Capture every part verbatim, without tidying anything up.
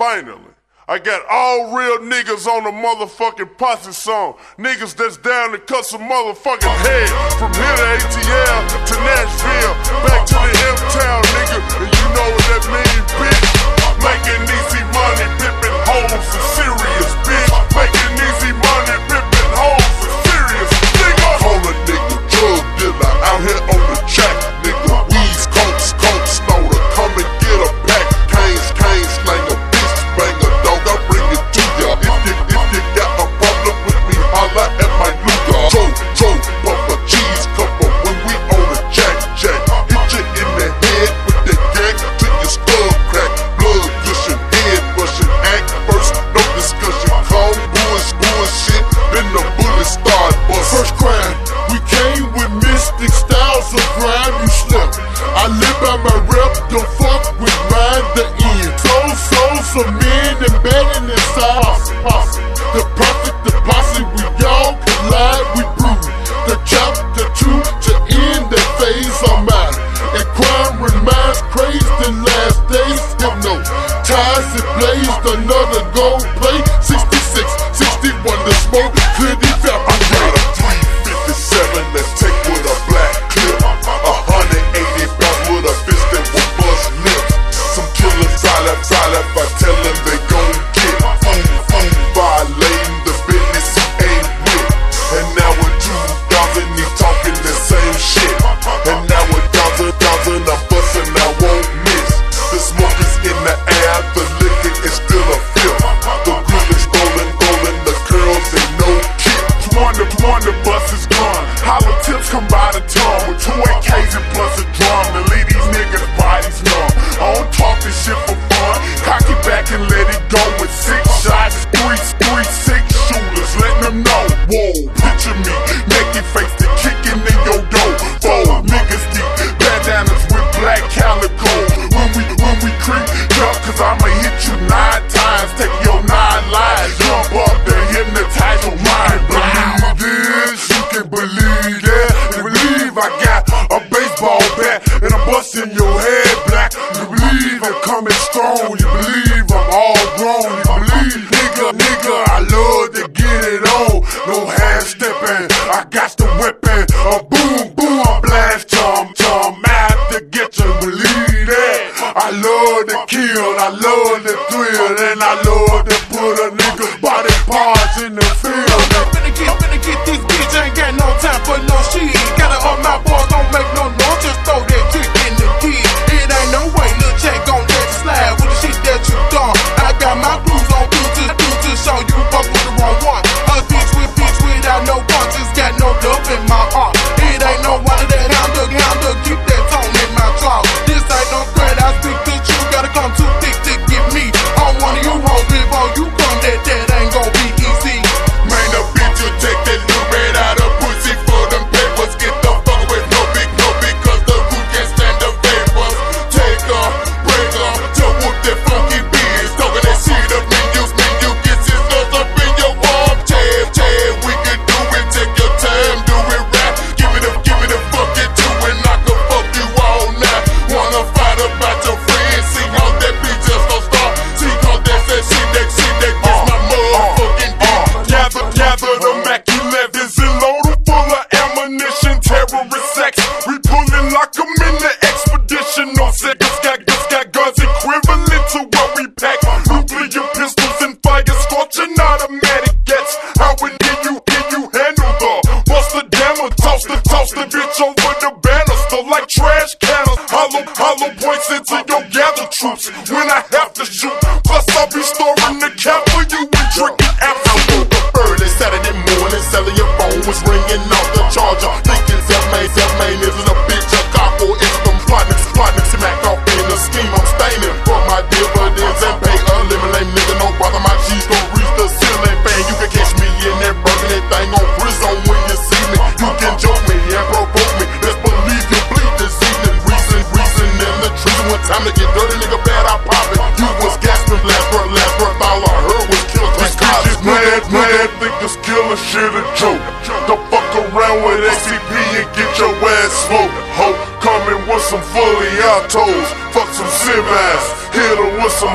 Finally, I got all real niggas on the motherfucking posse song. Niggas that's down to cut some motherfucking head. From here to A T L to Nashville, back to the M-Town, nigga. And you know what that means, bitch. Making easy money, pimping hoes is serious, bitch. Making easy money, pimping hoes is serious, nigga. Call a nigga drug dealer out here on the track, nigga. Weeds, cokes, coke, snorter, come and get a pack. Canes, canes, slang a bitch, bang a dog, I bring it to ya. If you, if you got a problem with me, holla at my Luger. Joe, Joe, pump a cheese couple when we on the jack, jack. Hit you in the head with the gang till your skull crack. Blood gushing, head rushing, act first, no discussion. Call bullshit, bullshit, then the bullet start bust. First crime, we came with mystic styles of crime, you slept. I live by my rep, don't fuck with mine, the end. Soul, soul, some men embedded inside posse, posse. The prophet, the posse, we all collide, we brew. The chapter two to end that phase on mine. And crime reminds crazed in last days, hypno. Ties it blazed, another gold play. sixty-six, sixty-one, the smoke could evaporate. three fifty-seven, let's take with a black clip. one eighty pounds with a fist that will bust lip. Some killers, silent, silent, I tell them they gon' get. Boom, boom, violating the business he ain't with. And now in two thousand, he talking the same shit. And now in thousand, thousand, I'm bustin', I won't miss. The smoke is in the air, the liquor is still a fifth. The grill is rolling, rolling, the girls ain't no kid. Wonder, wonder, bus is gone. Hollow tips come by the ton with two A Ks and plus a drum to leave these niggas' bodies numb. I don't talk this shit for fun. Cock it back and let it go with six shots, three, three, six shooters, letting them know. Whoa, picture me, naked face, the kicking in your dough. Four niggas deep, bandanas with black calico. When we, when we creep, jump, cause I'ma hit you nine times, take your nine lives, jump up there, hypnotize your mind. Believe this, you can believe that. You believe I got a baseball bat and I'm busting your head black. You believe I'm coming strong. You believe I'm all grown. You believe, nigga, nigga, I love to get it on. No half stepping, I got the weapon. A boom, boom, I blast, chum, chum. I have to get you, believe that. I love to kill, I love the thrill, and I love to put a nigga's body parts in the field. I'm finna get, I'm finna get this bitch, I ain't got no time for no shit. Gotta up my boys, don't make no noise, just throw that kick in the kid. It ain't no way, little check gon' let you slide with the shit that you done. I got my blues on blue, just blue to show you fuck with the wrong one. A bitch with bitch without no punches, got no love in my heart. It ain't no one of that hound dog, hound dog, keep that tone in my jaw. This ain't no threat, I speak to you, gotta come too thick to get me. On one of you hoes before you come, that that ain't gon' be easy. Man, the bitch will take that little red out of pussy for them papers. Get the fuck away, no big, no big, cause the root can't stand the vapors. Take her, break her, to whoop that funky biz. Talking that shit up in you, man, you get his nuts up in your arm. Tab, tab, we can do it, take your time, do it rap. Give it up, give it a fuck it too, and I can fuck you all night. Wanna fight about your friends, see how that bitch just gon' start. See how that's that shit, that shit, that gets my motherfucking dick. Gather, gather the Mac elevens and load 'em full of ammunition, terrorist sex. We pullin' like 'em in the expedition. No seconds, got, got guns equivalent to what we pack. Nuclear pistols and fire scorching automatic gets. How would you, can you handle the bust the dammer, toss the, toss the bitch over the banister like trash cannons. Hollow, hollow points into your gather troops when I have to shoot. Plus I'll be storing the cap for you and drinking absolute. Early Saturday morning, selling your phone was ringing off the charger. Thinking self-made, self-made isn't a bitch, a cop or it's them plotting, plotting, smack off in the scheme. I'm staining for my dividends and pay a living lame nigga. No bother, my G's gon' reach the ceiling fan. You can catch me in that burning thing on prison when you see me. You can joke me and provoke me. Best believe you bleed this evening. Reason, reason in the treason. When time to get dirty, nigga, bad, I pop it. You was gasping, last breath, last breath. All I heard was kill. These bitches mad, mad, think this killer shit a joke. Don't fuck around with A C P and get your ass smoked. Ho, coming with some fully altos. Fuck some civ ass, hit her with some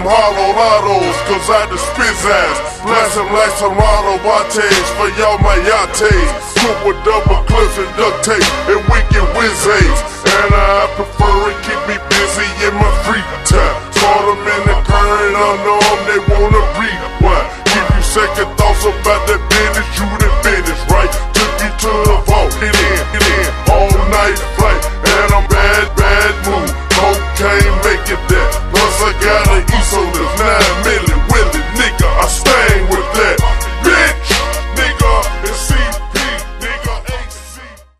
hollow lottos, cause I the spizz ass. Blast him like some Ronald Bates for y'all my yates. Cook with double clips and duct tape and wicked whiz-aids. And I prefer it keep me busy in my free time. Caught them in the current unknown, they wanna rewind. Give you second thoughts about that business, you the